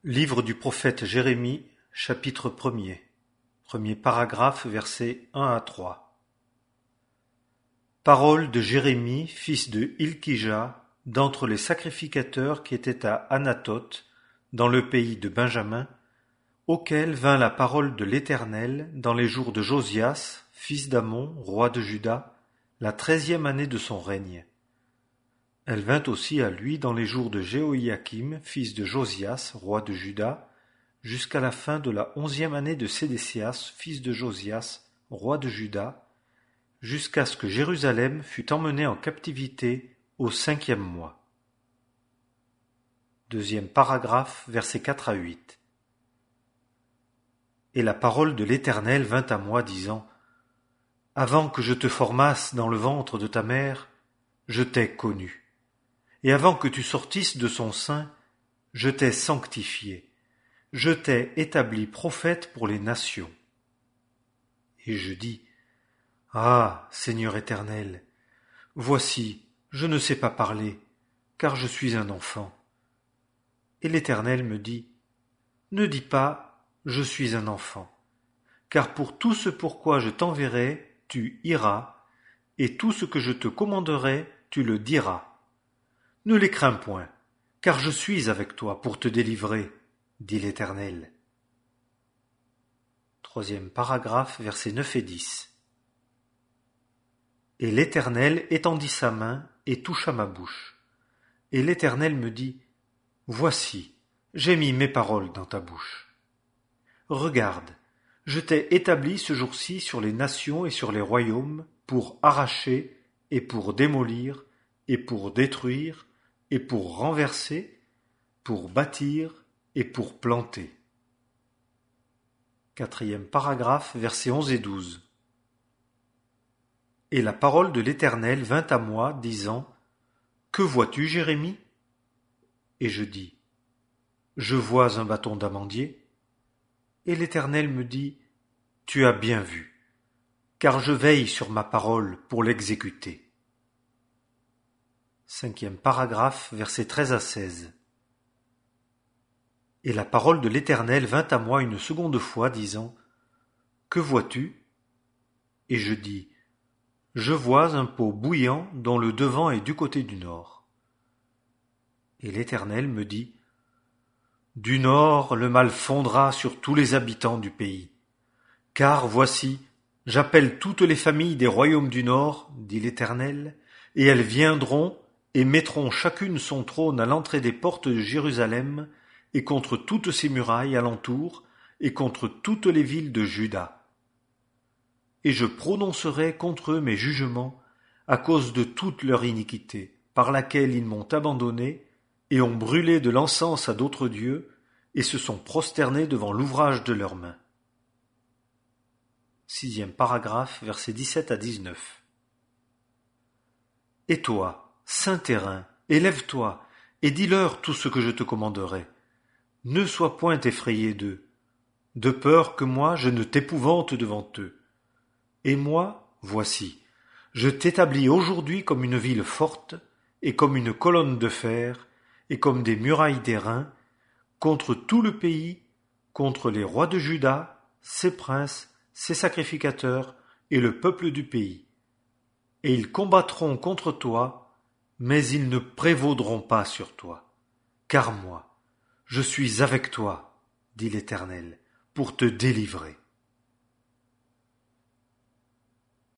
Livre du prophète Jérémie, chapitre 1er. Premier paragraphe, versets 1 à 3. Parole de Jérémie, fils de Hilkija, d'entre les sacrificateurs qui étaient à Anathoth, dans le pays de Benjamin, auquel vint la parole de l'Éternel dans les jours de Josias, fils d'Amon, roi de Juda, la 13e année de son règne. Elle vint aussi à lui dans les jours de Jéhoïakim, fils de Josias, roi de Juda, jusqu'à la fin de la 11e année de Sédécias, fils de Josias, roi de Juda, jusqu'à ce que Jérusalem fût emmenée en captivité au 5e mois. Deuxième paragraphe, versets 4 à 8. Et la parole de l'Éternel vint à moi, disant : Avant que je te formasse dans le ventre de ta mère, je t'ai connu. Et avant que tu sortisses de son sein, je t'ai sanctifié, je t'ai établi prophète pour les nations. Et je dis : Ah, Seigneur éternel, voici, je ne sais pas parler, car je suis un enfant. Et l'Éternel me dit : Ne dis pas, je suis un enfant, car pour tout ce pourquoi je t'enverrai, tu iras, et tout ce que je te commanderai, tu le diras. Ne les crains point, car je suis avec toi pour te délivrer, dit l'Éternel. Troisième paragraphe, versets 9 et 10. Et l'Éternel étendit sa main et toucha ma bouche. Et l'Éternel me dit : Voici, j'ai mis mes paroles dans ta bouche. Regarde, je t'ai établi ce jour-ci sur les nations et sur les royaumes pour arracher et pour démolir et pour détruire et pour renverser, pour bâtir et pour planter. Quatrième paragraphe, versets 11 et 12. Et la parole de l'Éternel vint à moi, disant : Que vois-tu, Jérémie ? Et je dis : Je vois un bâton d'amandier. Et l'Éternel me dit : Tu as bien vu, car je veille sur ma parole pour l'exécuter. Cinquième paragraphe, versets 13 à 16. Et la parole de l'Éternel vint à moi une seconde fois, disant : Que vois-tu ? Et je dis : Je vois un pot bouillant dont le devant est du côté du nord. Et l'Éternel me dit : Du nord le mal fondra sur tous les habitants du pays. Car voici, j'appelle toutes les familles des royaumes du nord, dit l'Éternel, et elles viendront et mettront chacune son trône à l'entrée des portes de Jérusalem, et contre toutes ses murailles alentour, et contre toutes les villes de Juda. Et je prononcerai contre eux mes jugements, à cause de toute leur iniquité, par laquelle ils m'ont abandonné, et ont brûlé de l'encens à d'autres dieux, et se sont prosternés devant l'ouvrage de leurs mains. Sixième paragraphe, versets 17 à 19. Et toi, saint terrain, élève-toi, et dis-leur tout ce que je te commanderai. Ne sois point effrayé d'eux, de peur que moi je ne t'épouvante devant eux. Et moi, voici, je t'établis aujourd'hui comme une ville forte, et comme une colonne de fer, et comme des murailles d'airain, contre tout le pays, contre les rois de Juda, ses princes, ses sacrificateurs, et le peuple du pays. Et ils combattront contre toi, mais ils ne prévaudront pas sur toi. Car moi, je suis avec toi, dit l'Éternel, pour te délivrer.